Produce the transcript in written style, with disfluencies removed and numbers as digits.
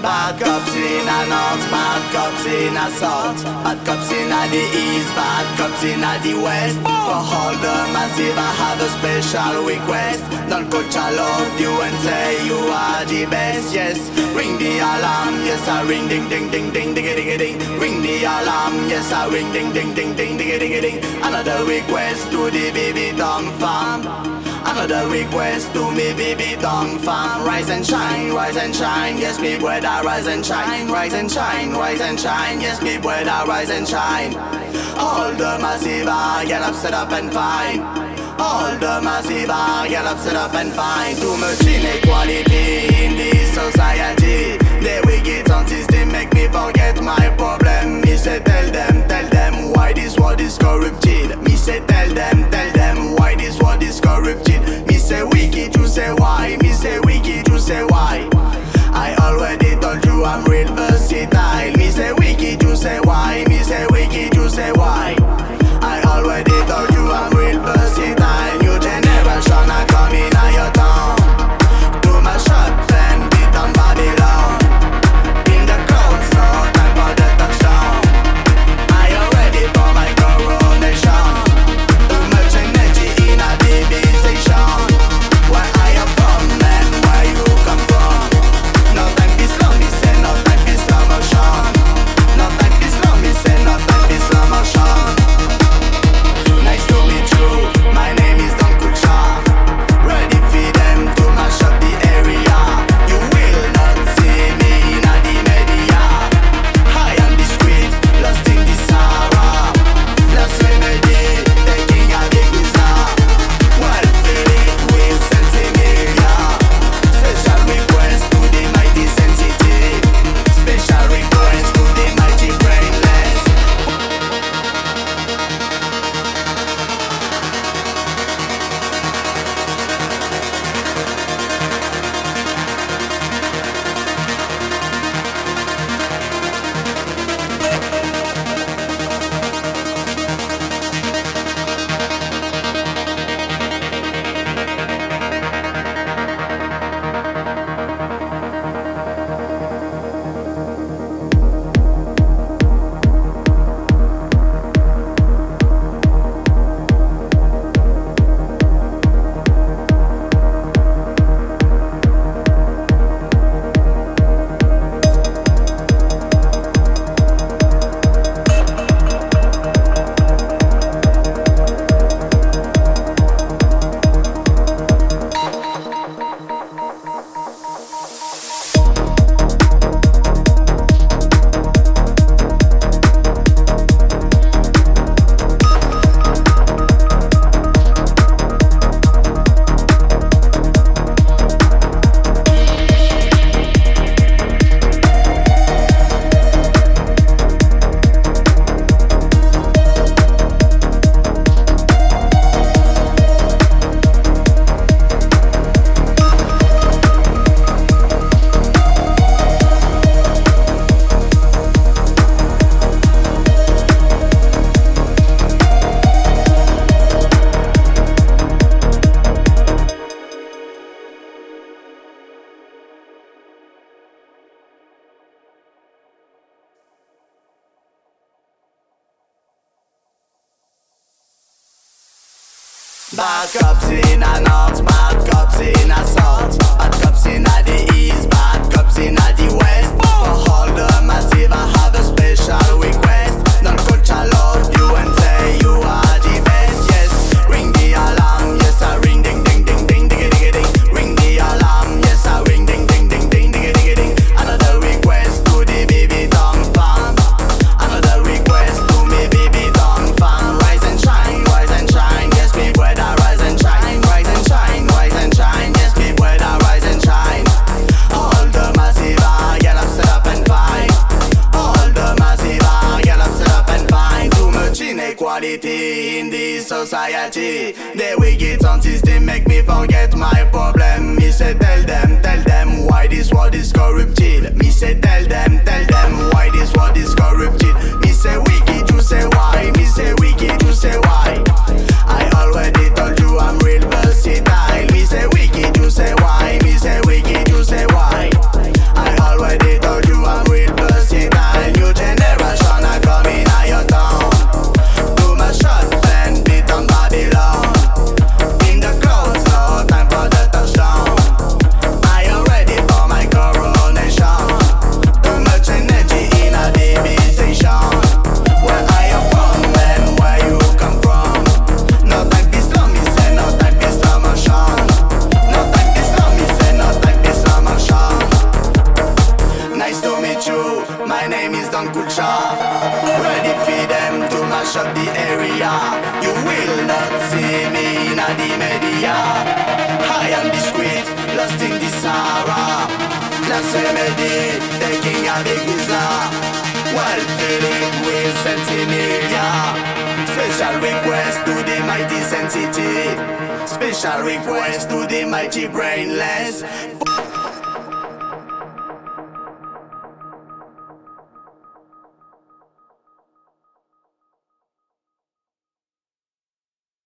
Bad cops in a north, bad cops in a south, bad cops in a the east, bad cops in a the west. For all the massive I have a special request. Non-culture love you and say you are the best. Yes, ring the alarm, yes I ring ding ding ding ding ding ding ding. Ring the alarm, yes I ring ding ding ding ding ding ding ding. Another request to the baby tongue farm. Another request to me baby tongue farm. Rise and shine, yes me brother, rise and shine, rise and shine, rise and shine, yes me brother, rise and shine. All the massive get up, set up and fine. All the massive get up, set up and fine. Too much inequality in this society. The wicked on system make me forget my problem. Me say tell them why this world is corrupted. Me say tell them why this world is corrupted. Me say wicked, you say why. Me say wicked, you say why. I already told you I'm real versatile. Me say wicked, you say why. Me say wicked, you say why. I already told you I'm real versatile. New generation are coming at your town. Do my shot and beat on Babylon. In the crowds, no time for the touchdown. I am ready for my coronation. Too much energy in a BB station. Where I am from and where you come from. No time for slow, me say no time for slow motion. No time for slow, me say no time for slow motion. Nice to meet you, my name is Don Kucha. Ready for them to mash up the area. You will not see me in the media. High on the street, lost in the Sahara. Lost remedy, taking a big visa. Well feeling with Sensimilia. Special request to the mighty sensitive. Special request to the mighty brainless. Bad cops in a north, bad cops in a south, bad cops in a the east, bad cops in a the west. For all the massive I have a special request. Non-culture love you and say you are the best. Yes, ring the alarm, yes I ring ding ding ding ding ding ding ding. Ring the alarm, yes I ring ding ding ding ding ding ding ding. Another request to the baby tongue farm. Another request to me baby tongue farm. Rise and shine, yes me brother, rise and shine, rise and shine, rise and shine, yes me brother, rise and shine. All the massive get up, set up and fight. All the massive get up, set up and fight. Too much inequality in this society. The wicked on system make me forget my problem. Me say tell them why this world is corrupted. Me say tell them why this world is corrupted. Me say wicked, you say why. Me say wicked, you say why. I already told you I'm real versatile. Me say wicked, you say why. Me say wicked, you say why. I already told name is Don Kulcha. Ready for them to mash up the area. You will not see me in the media. High on the street, lost in the Sahara. Last remedy, taking a big visa. While feeling with Sensimilia. Special request to the mighty sensitive. Special request to the mighty brainless.